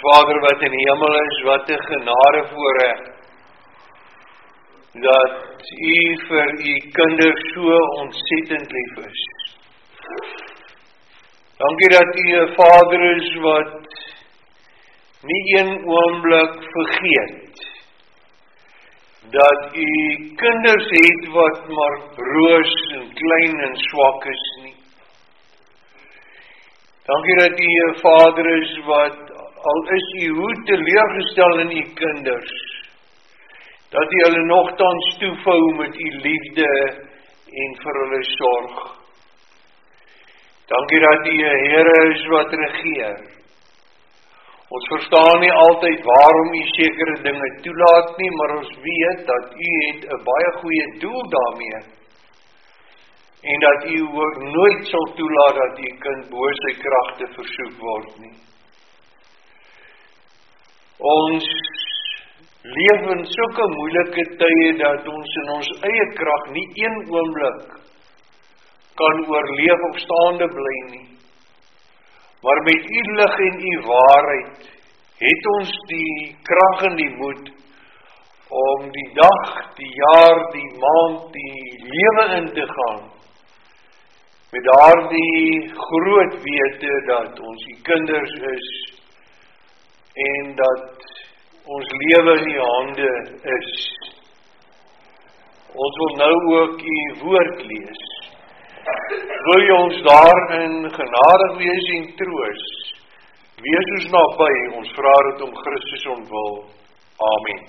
Vader wat in die hemel is, wat 'n genade voorreg, dat U vir U kinders so ontsettend lief is. Dankie dat U 'n Vader is wat nie een oomblik vergeet, dat U kinders het wat maar broos en klein en swak is nie. Dankie dat U 'n Vader is wat, al is U hoe teleurgestel in U kinders, dat U hulle nogtans toevou met U liefde en vir hulle sorg. Dankie dat U 'n Here is wat regeer. Ons verstaan nie altyd waarom U sekere dinge toelaat nie, maar ons weet dat U het 'n baie goeie doel daarmee. En dat U ook nooit sal toelaat dat U kind bo sy kragte versoek word nie. Ons leef in sulke moeilike tye dat ons in ons eie krag nie een oomblik kan oorleef of staande bly nie. Maar met U lig en U waarheid het ons die krag en die moed om die dag, die jaar, die maand, die lewe in te gaan met daardie groot wete dat ons U kinders is en dat ons lewe in U hande is. Ons wil nou ook U woord lees. Wil U ons daarin genadig wees en troos. Wees ons naby, ons vra dit om Christus ontwil. Amen.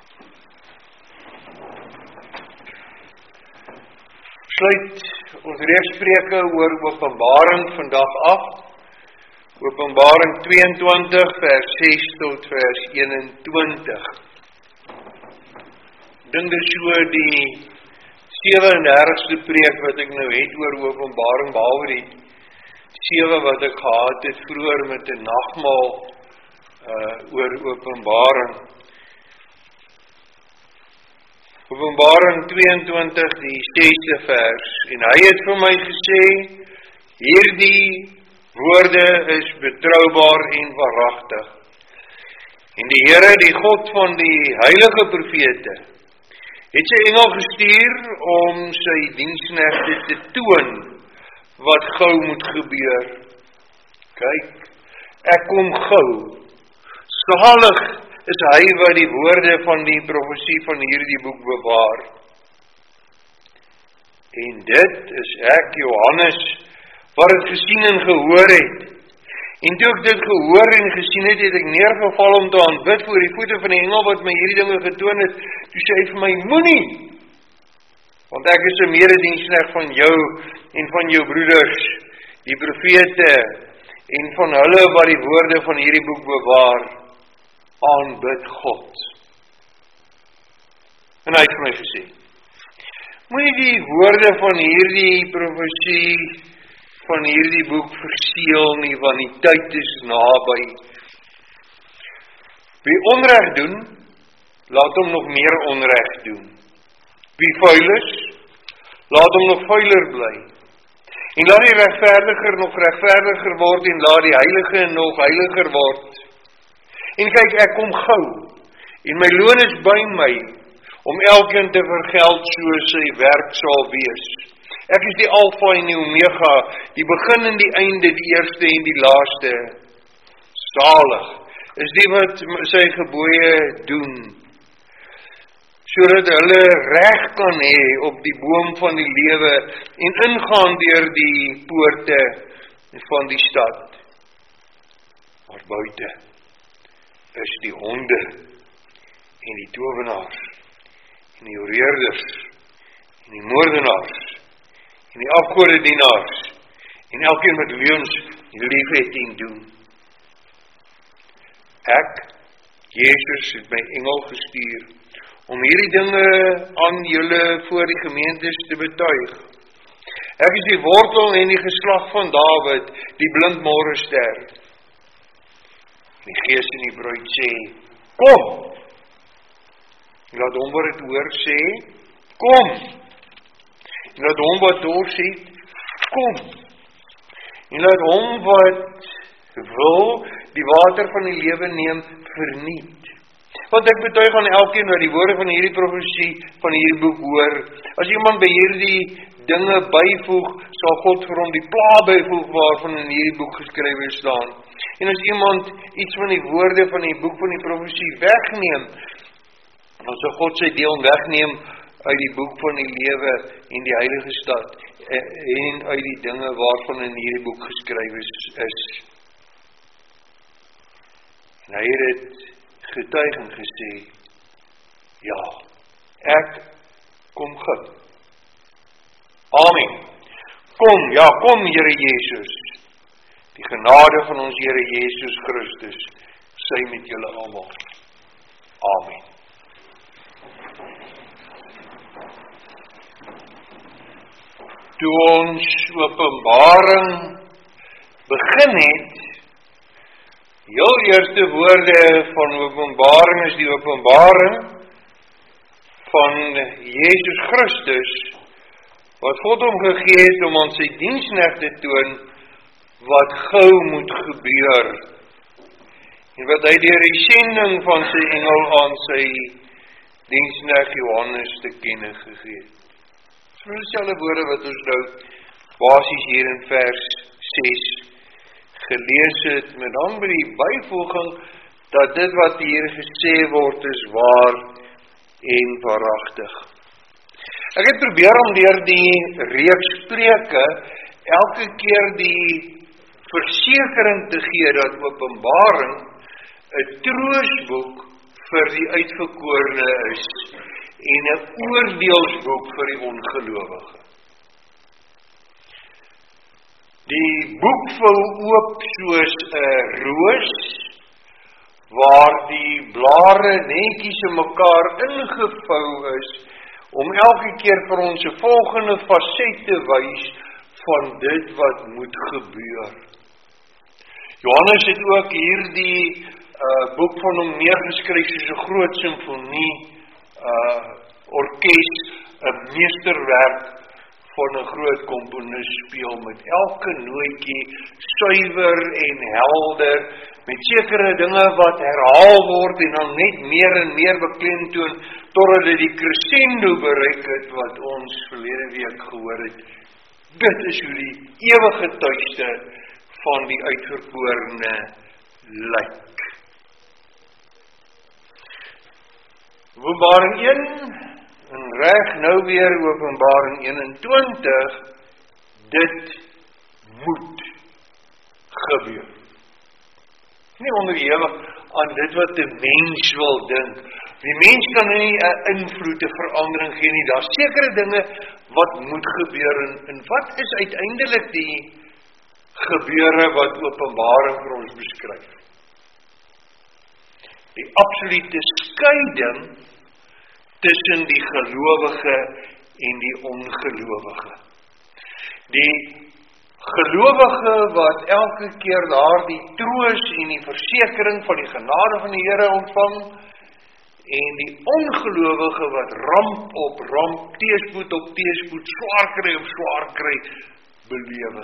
Sluit ons reeks preke oor Openbaring vandag af. Openbaring 22 vers 6 tot vers 21. Dink dit so die 37ste preek wat ek nou het oor Openbaring, behalwe die 7 wat ek gehad het vroeër met 'n nagmaal oor Openbaring. Openbaring 22 die 6ste vers, en hy het vir my gesê, hierdie woorde is betroubaar en waaragtig. En die Here, die God van die heilige profete, het sy engel gestuur om sy diensknegte te toon wat gou moet gebeur. Kyk, ek kom gou. Salig is hy wat die woorde van die profesie van hierdie boek bewaar. En dit is ek, Johannes, wat het gesien en gehoor het. En toe ek dit gehoor en gesien het, het ek neergeval om te aanbid voor die voete van die engel wat my hierdie dinge getoon het. Toe sê hy vir my, moenie, want ek is 'n medediensknegt van jou en van jou broeders, die profete, en van hulle wat die woorde van hierdie boek bewaar, aanbid God. En hy het vir my gesê, moenie die woorde van hierdie profesie van hierdie boek verseël nie, want die tyd is naby. Wie onreg doen, laat hom nog meer onreg doen. Wie vuil is, laat hom nog vuiler bly. En laat die regverdiger nog regverdiger word, en laat die heilige nog heiliger word. En kyk, ek kom gou, en my loon is by my, om elkeen te vergeld soos sy werk sal wees. Ek is die Alfa en die Omega, die begin en die einde, die eerste en die laaste. Salig is die wat sy gebooie doen, sodat hulle reg kan hê op die boom van die lewe en ingaan deur die poorte van die stad. Maar buite is die honde en die towenaars en die oreerders en die moordenaars en die afgodedienaars en elkeen wat leuns liefhet en doen. Ek, Jesus, het my engel gestuur om hierdie dinge aan julle voor die gemeentes te betuig. Ek is die wortel en die geslag van Dawid, die blindmorgenster. Die Gees en die bruid sê, kom! Laat hom wat het hoor sê, kom! En laat hom wat dors het, kom! En laat hom wat wil die water van die lewe neem, verniet. Want ek betuig aan elkeen wat die woorde van hierdie profesie van hierdie boek hoor, as iemand by hierdie dinge byvoeg, sal God vir hom die pla byvoeg waarvan in hierdie boek geskrywe staan. En as iemand iets van die woorde van die boek van die profesie wegneem, dan sal God sy deel wegneem uit die boek van die lewe en die heilige stad, en uit die dinge waarvan in hierdie boek geskrywe is. En hy het dit getuig en gesê, ja, ek kom gou. Amen. Kom Here Jesus. Die genade van ons Here Jesus Christus, sy met julle almal. Amen. Toe ons Openbaring begin het, heel eerste woorde van Openbaring is die openbaring van Jesus Christus, wat God hom gegee het om aan sy diensknegt te toon, wat gou moet gebeur, en wat hy deur die sending van sy engel aan sy diensknegt Johannes te kenne gegee het. So dieselfde woorde wat ons nou basies hier in vers 6 gelees het, met dan by die byvoeging, dat dit wat hier gesê word is waar en waaragtig. Ek het probeer om deur die reeks preke elke keer die versekering te gee dat Openbaring 'n troostboek vir die uitverkorene is en 'n oordeelsboek vir die ongelowige. Die boek vou oop soos 'n roos, waar die blare netjies in mekaar ingevou is, om elke keer vir ons 'n volgende faset te wys van dit wat moet gebeur. Johannes het ook hierdie boek van hom neergeskryf soos 'n groot simfonie, orkes, 'n meesterwerk van 'n groot komponis speel, met elke nootjie suiwer en helder, met sekere dinge wat herhaal word en dan net meer en meer beklemtoon, totdat dit die crescendo bereik het wat ons verlede week gehoor het. Dit is hoe die ewige tuiste van die uitverkorene lyk. Openbaring 1, en reg nou weer Openbaring 21, dit moet gebeur. Nie onderhewig aan dit wat die mens wil dink. Die mens kan nie 'n invloed, 'n verandering gee nie. Daar sekere dinge wat moet gebeur, en wat is uiteindelik die gebeure wat Openbaring vir ons beskryf? Die absolute skeiding tussen die gelowige en die ongelowige. Die gelowige wat elke keer daardie troos en die versekering van die genade van die Here ontvang, en die ongelowige wat ramp op ramp, teëspoed op teëspoed, swaar kry op swaar kry, belewe.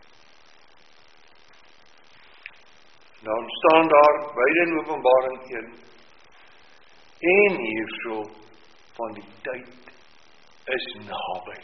Dan staan daar beide in Openbaring 1 en hierso van die tyd is naby.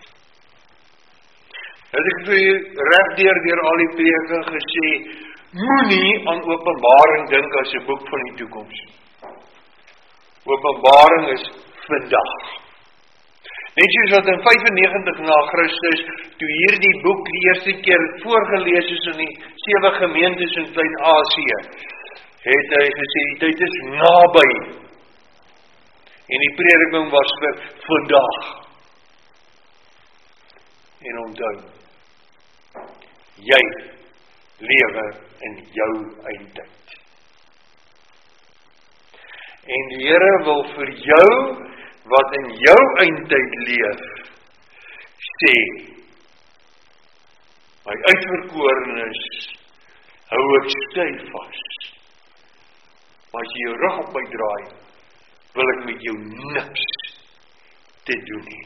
Het ek vir reg deur al die preke gesê, moenie aan Openbaring dink as 'n boek van die toekoms. Openbaring is vandag. Net soos wat in 95 na Christus, toe hierdie boek die eerste keer voorgelees is in die 7 gemeentes in Klein-Asië, het hy gesê, die tyd is naby. En die prediking was vir vandag. En onthou, jy lewe in jou eindtyd. En die Here wil vir jou, wat in jou eindtyd leef, sê, my uitverkorenes, hou ek styf vas. Maar as jy jou rug op my draai, wil ek met jou niks te doen hê.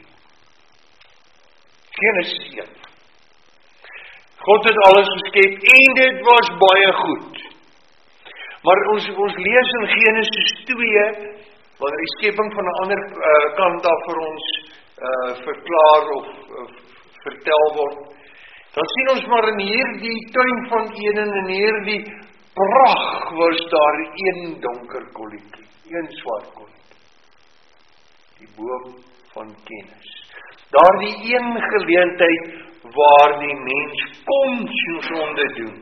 Genesis 1. God het alles geskep en dit was baie goed. Maar ons lees in Genesis 2, wanneer die skepping van 'n ander kant af vir ons verklaar of vertel word, dan sien ons maar in hierdie tuin van Eden, in hierdie pragt, was daar een donker kolletjie, een swart kolletjie, die boom van kennis. Daar die een geleentheid waar die mens kon sonde doen,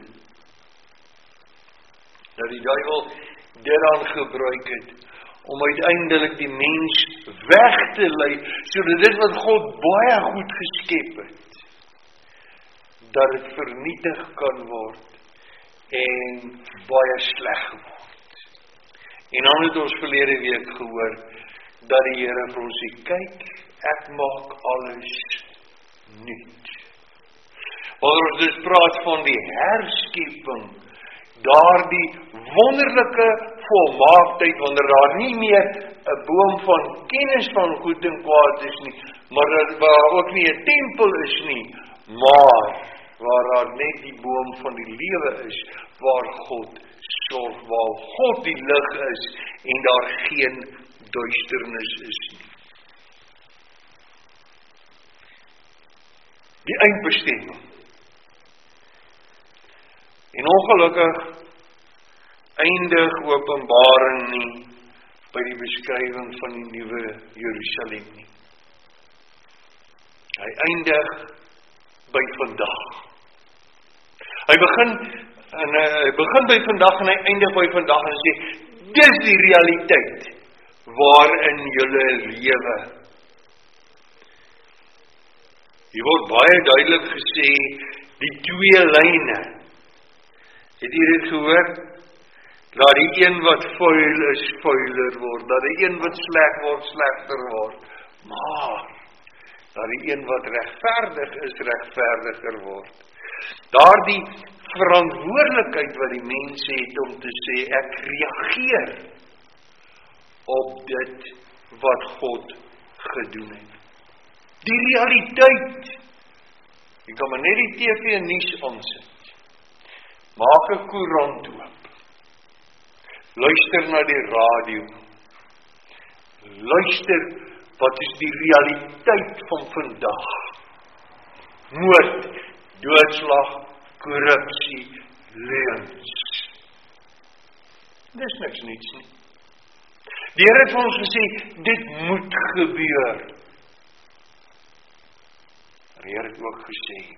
dat die duiwel dit dan gebruik het, om uiteindelik die mens weg te lei, sodat dit wat God baie goed geskep het, dat dit vernietig kan word, en baie sleg word. En dan het ons verlede week gehoor, dat die Here vir ons sê, kyk, ek maak alles nuut. Wanneer ons dus praat van die herskeping, daardie wonderlike volmaaktheid, wanneer daar nie meer 'n boom van kennis van goed en kwaad is nie, maar dat waar ook nie 'n tempel is nie, maar waar daar net die boom van die lewe is, waar God sorg, waar God die lig is, en daar geen duisternis is nie. Die eindbestemming. En ongelukkig eindig Openbaring nie by die beskrywing van die nuwe Jerusalem nie. Hy eindig by vandag. Hy begin by vandag en hy eindig by vandag en sê, dis die realiteit waarin julle lewe. Hier word baie duidelik gesê, die twee lyne. Het jy dit gehoor? Dat die een wat vuil is, vuiler word, dat die een wat sleg word, slegter word, maar dat die een wat regverdig is, regverdiger word. Daardie verantwoordelikheid wat die mens het om te sê, ek reageer op dit wat God gedoen het. Die realiteit. Jy kan maar net die TV en nuus aansit. Maak 'n koerant oop. Luister na die radio. Luister, wat is die realiteit van vandag? Moord, doodslag, korrupsie, leuns. Dis niks niets nie. Die Here het vir ons gesê, dit moet gebeur. Die Here het ook gesê,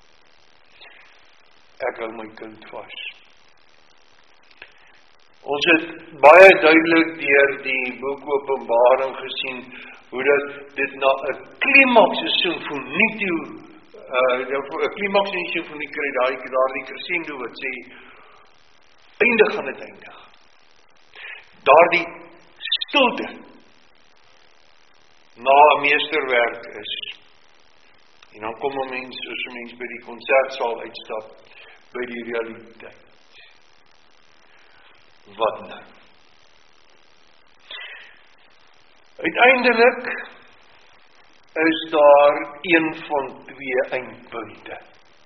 ek hou my kind vas. Ons het baie duidelik deur die boek Openbaring gesien, hoe dat dit na 'n klimaks, 'n simfonie toe, 'n klimaks in die simfonie kry, daardie crescendo wat sê, eindig gaan dit eindig. Daardie stilte, na 'n meesterwerk is, en dan kom 'n mens, soos 'n mens by die konsertsaal uitstap, by die realiteit. Wat nou? Uiteindelik is daar een van twee eindpunte.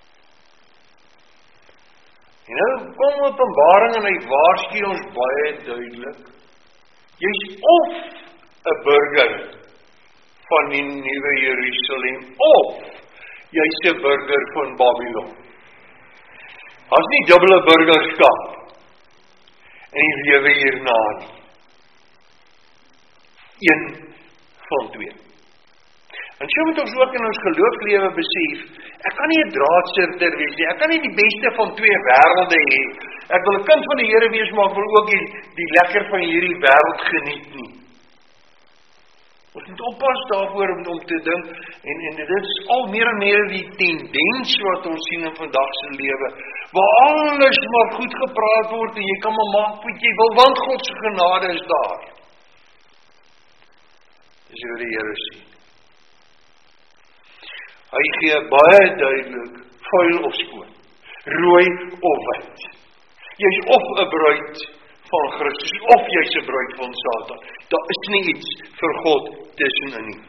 En nou kom Openbaring en hy waarsku ons baie duidelik. Jy's of 'n burger van die nuwe Jerusalem, of jy's 'n burger van Babylon. As nie dubbele burgerskap en die lewe hierna nie. Een van twee. En so moet ons ook in ons geloofslewe besef, ek kan nie 'n draadsigter wees nie, ek kan nie die beste van twee wêrelde hê. Ek wil 'n kind van die Here wees, maar ek wil ook die lekker van hierdie wêreld geniet nie. Ons moet oppas daarvoor om te dink, en dit is al meer en meer die tendens wat ons sien in vandag se lewe, waar alles maar goed gepraat word, en jy kan maar maak wat jy wil, want God se genade is daar. Dis wat die Here sê. Hy gee baie duidelik, vuil of skoon, rooi of wit. Jy's of 'n bruid van Christus, of jy's 'n bruid van Satan. Daar is nie iets vir God tussenin nie.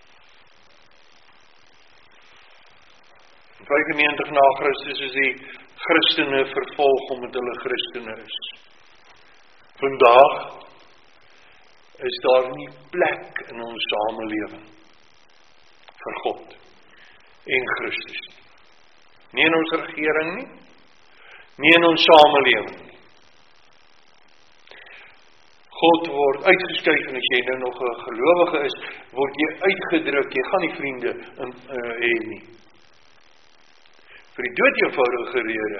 95 na Christus is die Christene vervolg omdat hulle Christene is. Vandag is daar nie plek in ons samelewing vir God en Christus nie. Nie in ons regering nie, nie in ons samelewing nie. God word uitgeskuif en as jy nou nog 'n gelowige is, word jy uitgedruk, jy gaan nie vriende hê nie. Vir die dood eenvoudige rede,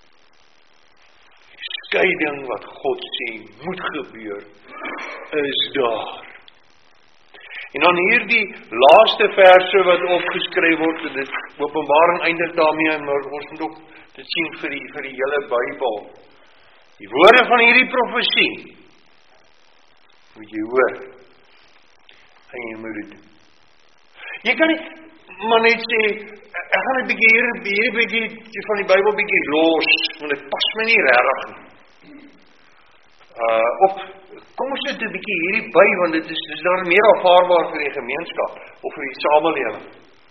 die skeiding wat God sê moet gebeur, is daar. En dan hierdie laaste verse wat opgeskryf word, en dit Openbaring eindig daarmee, maar ons moet ook dit sien vir die hele Bybel. Die woorde van hierdie profesie, moet jy hoor, en jy moet dit doen. Jy kan nie, maar net sê, ek gaan net hierdie bietjie van die Bybel bietjie los, want dit pas my nie regtig nie. Of, kom ons net 'n bietjie hierdie by, want dit is daar meer aanvaarbaar vir die gemeenskap, of vir die samelewing.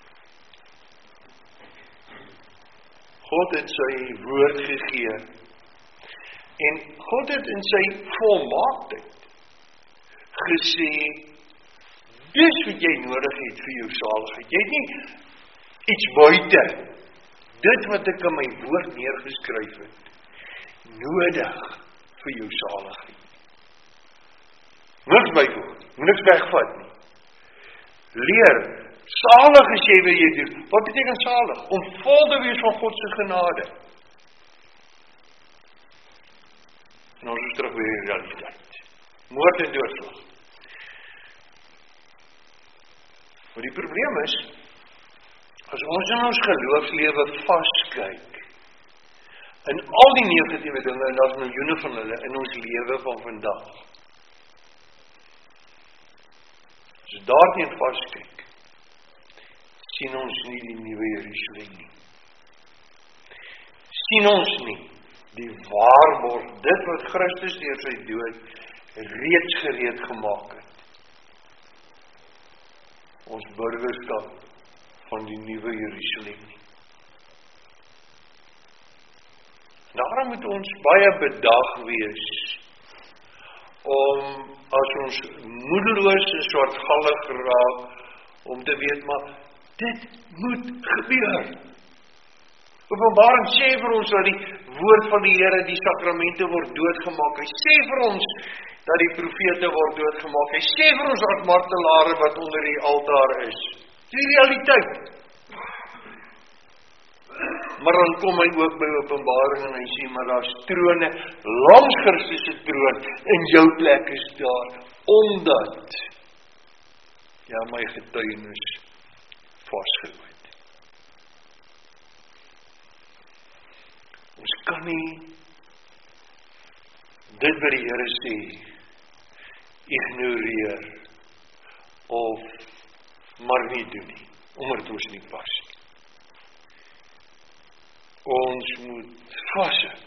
God het sy woord gegee, en God het in sy volmaaktheid gesê, dis wat jy nodig het vir jou saligheid. Jy het nie iets buite, dit wat ek in my woord neergeskryf het, nodig vir jou saligheid. Niks byvoeg, niks wegvat nie. Leer, salig as jy wil jy doen. Wat beteken salig? Om vol te wees van God se genade. En ons is terug by die realiteit. Moord en doodslag. Maar die probleem is, as ons in ons geloofslewe vaskyk, in al die negatiewe dinge, en daar is miljoene van hulle in ons lewe van vandag. As daarteen vaskyk, sien ons nie die nuwe Jerusalem nie. Sien ons nie die waarborg, dit wat Christus deur sy dood reeds gereed gemaak het. Ons burgerskap van die nuwe Jerusalem nie. Daarom moet ons baie bedag wees om as ons moedeloos en swartgallig raak om te weet, maar dit moet gebeur. Openbaring sê vir ons dat die woord van die Here, die sakramente word doodgemaak. Hy sê vir ons dat die profete word doodgemaak. Hy sê vir ons dat martelare wat onder die altaar is. Die realiteit. Maar dan kom hy ook by Openbaring en hy sê, maar daar is trone, langs Christus se troon, en jou plek is daar, omdat jy my getuienis vasgehou het. Ons kan nie dit wat die Here sê ignoreer of maar nie doen nie, omdat ons nie pas nie. Ons moet vashou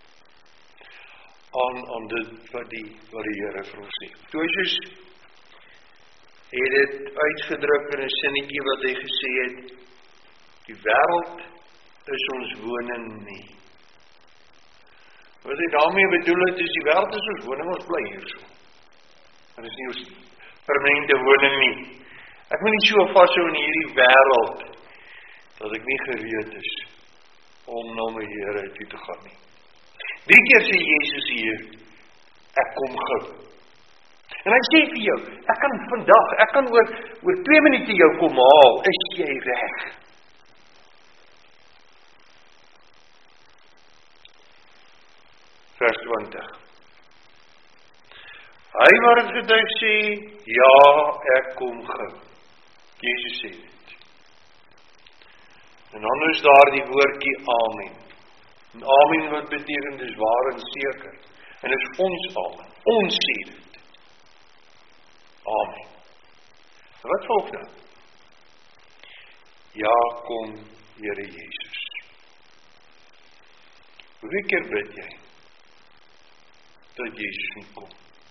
aan dit wat die Here vir ons sê. Moses het dit uitgedruk in 'n sinnetjie wat hy gesê het, die wêreld is ons woning nie. Wat hy daarmee bedoel het, is die wêreld is ons woning, ons bly hier so. Dit is nie ons permanente woning nie. Ek moet nie so vashou in hierdie wêreld, dat ek nie gereed is om na my Here toe te gaan nie. 3 keer sê Jesus hier, ek kom gou. En hy sê vir jou, ek kan oor 2 minute jou kom haal, is jy reg? Vers 20. Hy wat het getuig sê, ja, ek kom gou. Jesus sê dit. En dan is daar die woordjie amen. En amen wat beteken, dis waar en seker. En dis ons amen. Ons sê dit. Amen. En wat volg nou? Ja, kom, Here Jesus. Hoeveel keer bid jy dat Jesus nie kom?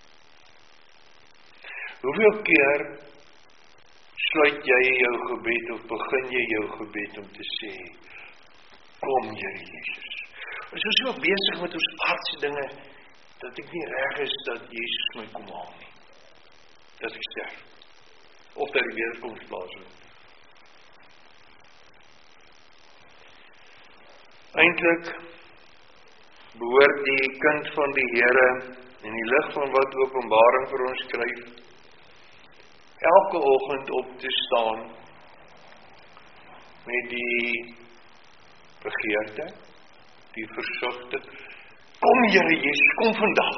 Hoeveel keer sluit jy jou gebed of begin jy jou gebed om te sê, kom Here Jesus. is so besig met ons aardse dinge, dat ek nie reg is dat Jesus my kom haal nie. Dat ek sterf. Of dat die wederkoms plaasvind. Eintlik behoort die kind van die Here in die lig van wat Openbaring vir ons skryf, elke oggend op te staan met die begeerte, die versigte, kom Here Jesus, kom vandag.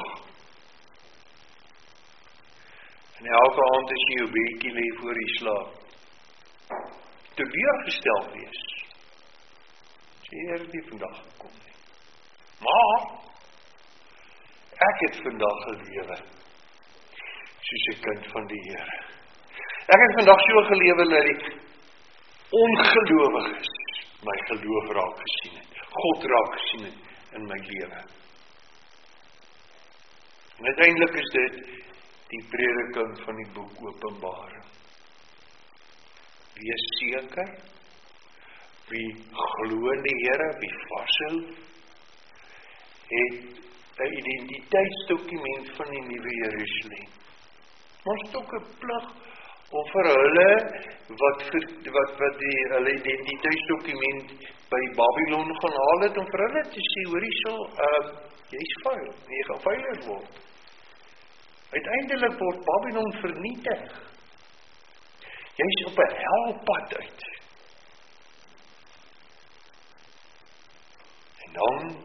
En elke aand as jy jou bedjie lê voor jy slaap, teleurgestel wees. Here het nie vandag gekom nie. Maar ek het vandag gelewe soos 'n kind van die Here. Ek het vandag so gelewe dat die ongelowiges my geloof raak gesien het. God raak gesien het in my lewe. En uiteindelik is dit die prediking van die boek Openbaring. Wees seker, wie glo in die Here, wie vashou, het 'n identiteitsdokument van die nuwe Jerusalem. Ons het ook 'n plig om vir hulle wat hulle identiteitsdokument by Babylon gaan haal het, om vir hulle te sê, hoor hierso, jy's vuil, jy gaan vuiler word. Uiteindelik word Babylon vernietig. Jy's op 'n helpad uit. En dan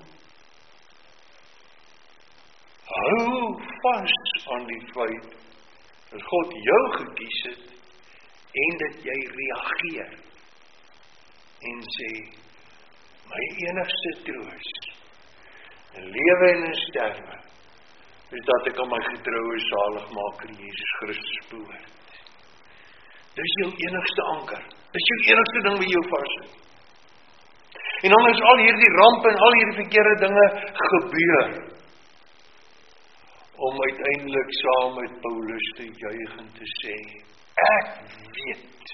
hou vas aan die feit dat God jou gekies het en dat jy reageer en sê, my enigste troos in lewe en in sterwe is dat ek aan my getroue saligmaker Jesus Christus behoort. Dis jou enigste anker. Dis jou enigste ding wat jou vashou. En dan is al hierdie rampe en al hierdie verkeerde dinge gebeur om uiteindelik saam met Paulus te juig en te sê, ek weet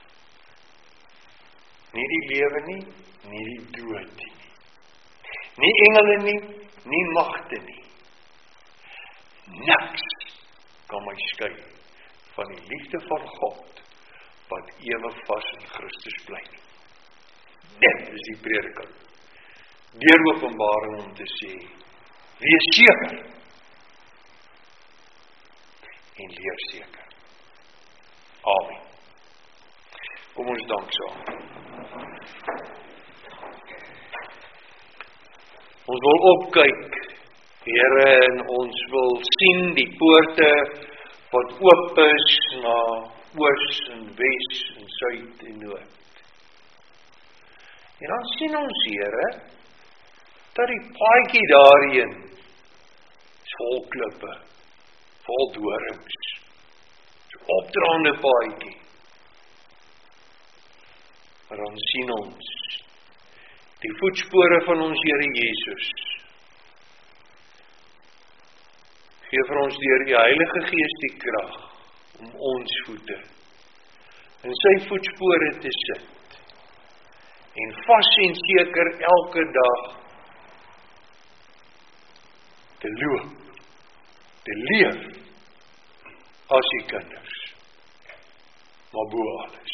nie die lewe nie, nie die dood nie. Nie engele nie, nie magte nie. Niks kan my skei van die liefde van God wat ewig vas in Christus bly. Dit is die prediking. Deur Openbaring om te sê, wees seker en leer seker. Amen. Kom ons dank saam. Ons wil opkyk, Here, en ons wil sien die poorte wat oop is na oos en wes en suid en noord. En dan sien ons, Here, dat die paadjie daarheen is vol klippe, vol dorings, opdraande paadjie. Maar dan sien ons die voetspore van ons Here Jesus. Gee vir ons deur die Heilige Gees die krag om ons voete in sy voetspore te sit en vas en seker elke dag te loop, te leef as die kinders. Maar bo alles,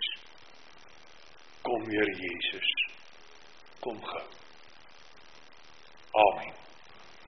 kom Here Jesus, kom gou. Amen.